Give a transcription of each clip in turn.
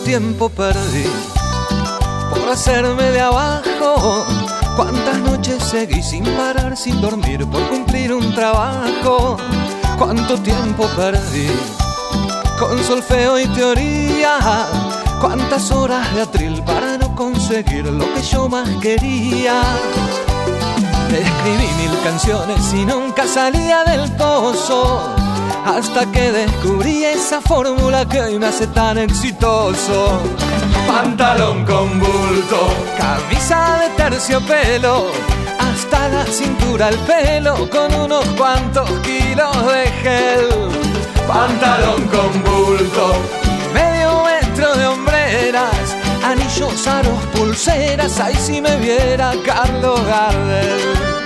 tiempo perdí por hacerme de abajo. Cuántas noches seguí sin parar, sin dormir por cumplir un trabajo. Cuánto tiempo perdí con solfeo y teoría. Cuántas horas de atril para no conseguir lo que yo más quería. Escribí 1000 canciones y nunca salía del pozo, hasta que descubrí esa fórmula que hoy me hace tan exitoso. Pantalón con bulto, camisa de terciopelo, hasta la cintura el pelo, con unos cuantos kilos de gel. Pantalón con bulto, medio metro de hombreras, anillos, aros, pulseras, ay si me viera Carlos Gardel.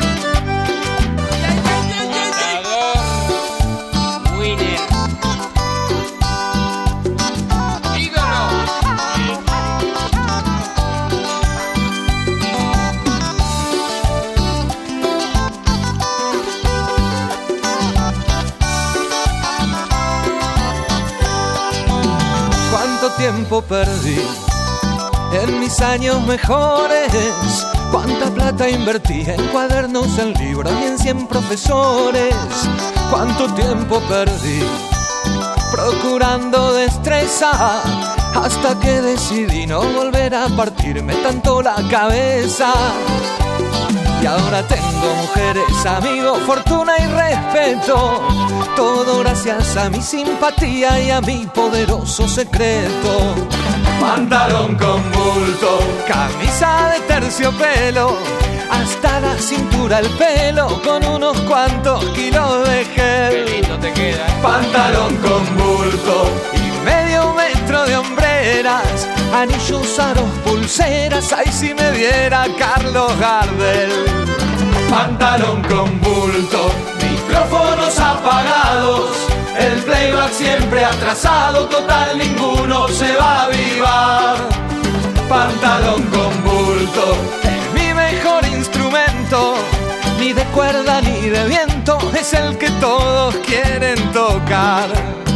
Cuánto tiempo perdí en mis años mejores, cuánta plata invertí en cuadernos, en libros y en 100 profesores. Cuánto tiempo perdí procurando destreza, hasta que decidí no volver a partirme tanto la cabeza. Y ahora tengo mujeres, amigos, fortuna y respeto, todo gracias a mi simpatía y a mi poderoso secreto. Pantalón con bulto, camisa de terciopelo, hasta la cintura el pelo, con unos cuantos kilos de gel. Qué lindo te queda, ¿eh? Pantalón con bulto y medio metro de hombreras, anillos, aros, pulseras, ay si me diera Carlos Gardel. Pantalón con bulto, micrófonos apagados, el playback siempre atrasado, total ninguno se va a avivar. Pantalón con bulto, es mi mejor instrumento, ni de cuerda ni de viento, es el que todos quieren tocar.